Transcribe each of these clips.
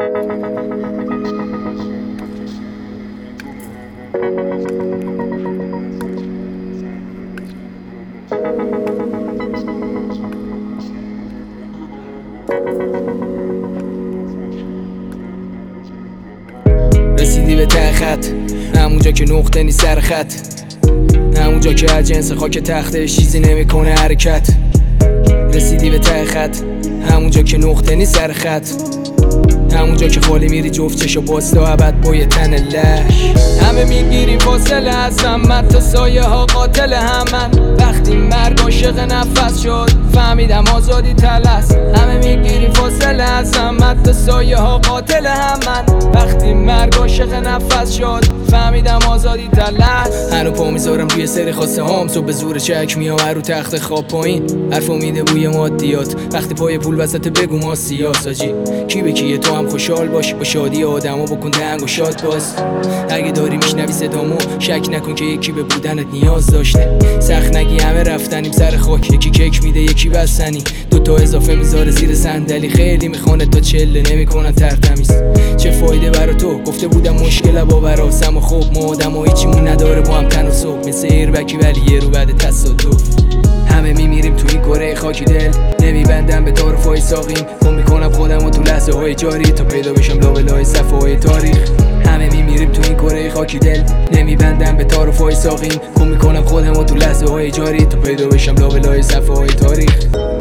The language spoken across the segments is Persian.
رسیدی به ته خط، همونجا که نقطه نیست سر خط، همونجا که از جنس خاک تختش چیزی نمیکنه حرکت. رسیدی به ته خط، همونجا که نقطه نیست سر خط، همونجا که خالی میری جفت چشو باز تا ابد با یه تن لش. همه میگیری فاصله از همت تا سایه ها قاتل همن. وقتی مرگ عاشق نفس شد فهمیدم آزادی تلس. همه میگیری فاصله از همت تا سایه ها قاتل همن. وقتی مرگ عاشق نفس شد فهمیدم آزادی تلس. هنو پا میذارم روی سری خواسته هام، تو به زور چک میام رو تخت خواب پایین. حرف میده بوی مادیات، وقتی پای پول وسط بگو ما سیاساجی. کی به کیه تو هم خوشحال باشی با شادی آدما، بکن دنگ و شاد باز. اگه داری میشنوی صدامو شک نکن که یکی به بودنت نیاز داشته. سخت نگی همه رفتنیم سر خاک، یکی کیک میده یکی بستنی، دوتا اضافه میذاره زیر صندلی. خیلی میخوانه تا چله نمیکنن ترتمیز. چه فایده برا تو؟ گفته بودم مشکل با براسم و خوب ما آدم و هیچیمون نداره با هم تن و صبح. مثل ایربکی ولی یه رو بعد تصادف. همه میمیریم تو این کره خاکی دل، نمیبندم به تعارفای ساقیم. گم میکنم خودم و تو لحظه های جاری تا پیدا بشم لابلای صفحه های تاریخ. همه میمیریم تو این کره خاکی دل، نمیبندم به تعارفای ساقیم. گم میکنم خودم و تو لحظه های جاری تا پیدا بشم لابلای صفحه های تاریخ.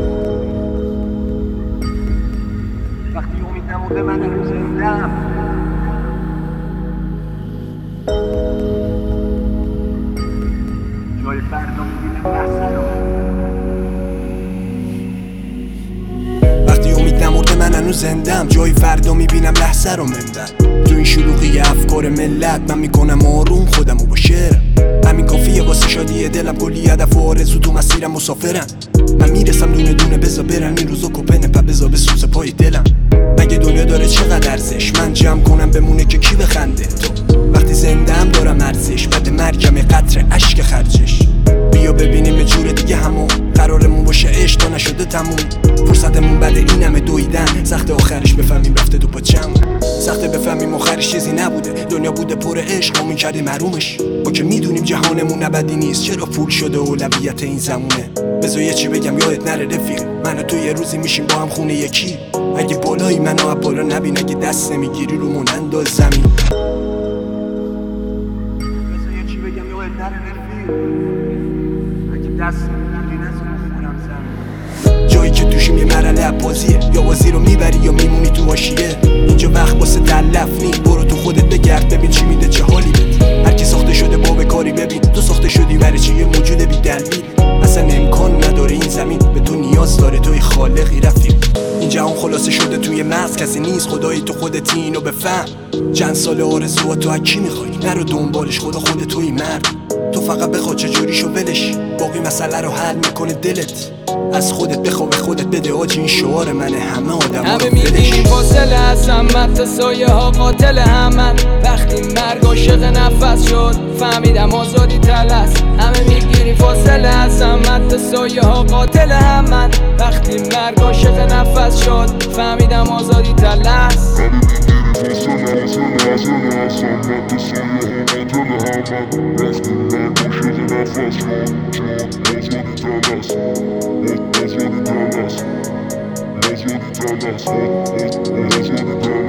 وقتی امید نمونده من هنوز زنده‌ام، جای فردا میبینم بحثم. وقتی امید نمرده من هنوز زندم، جای فردا میبینم لحظه رو منبر. تو این شلوغی افکار ملت من میکنم آروم خودمو با شعرم. همین کافیه واسه شادی دلم، کلی هدف و آرزو تو مسیرم مسافرم. من میرسم دونه دونه بزا برم، این روزا کپنه پا بزا به سوز پای دلم. مگه دنیا داره چقدر ارزش؟ من جمع کنم بمونه که کی بخنده. تو وقتی زندم دارم ارزش، بعد مرگم قطره اشک خرجش. بیا ببینیم به جور دیگه همون قرارمون باشه عشق تا نشده تموم. فرصتمون بعد این همه دویدن، سخت آخرش بفهمیم رفته دو پاچمون. سخته بفهمیم آخرش چیزی نبوده، دنیا بوده پر عشق ما میکردیم محرومش. ما که میدونیم جهانمون ابدی نیست، چرا پول شده اولویت این زمونه. بذار یه چی بگم یادت نره رفیق، من و تو یه روزی میشیم با هم خونه یکی. اگه بالایی منو از بالا نبین، اگه دست نمیگیری رو من انداز زمین. بذار یه چی بگم یادت نره رفیق، اگه دست نمیگیری نذار خونم زمین. جایی که توشیم یه مرحله بازیه، یا بازی رو میبری یا میمونی تو حاشیه. اینجا وقت واسه تلف نی، برو تو خودت بگرد ببین چی میده چه حالی بده. هر کی ساخته شده با به کاری ببین، تو ساخته شدی برای چی؟ یه موجود بی دلیل. اصلا امکان نداره این زمین به تو نیاز داره، توی خالقی رفیق. این جهان خلاصه شده توی مغز، کسی نیست خدایی تو خودت اینو بفهم. چند سال آرزوها تو کی میخوای؟ نرو دنبالش، خدا خودت توی مرد. تو فقط بخوا چجوریشو ولش، باقی مسئله رو حل میکنه دلت. از خودت بخوا به خودت بده آج، این شعار منه همه آدم ها رو ولش. همه میگیری فاصله از همت تا سایه ها قاتل همن. وقتی مرگ عاشق نفس شد فهمیدم آزادی تلس. همه میگیری فاصله از همت تا سایه ها قاتل همن. وقتی مرگ عاشق نفس شد فهمیدم آزادی تلس. That's what it does.